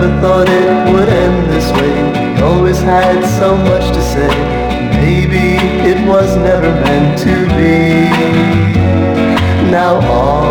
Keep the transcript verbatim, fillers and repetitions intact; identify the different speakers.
Speaker 1: never thought it would end this way. We always had so much to say. Maybe it was never meant to be. Now all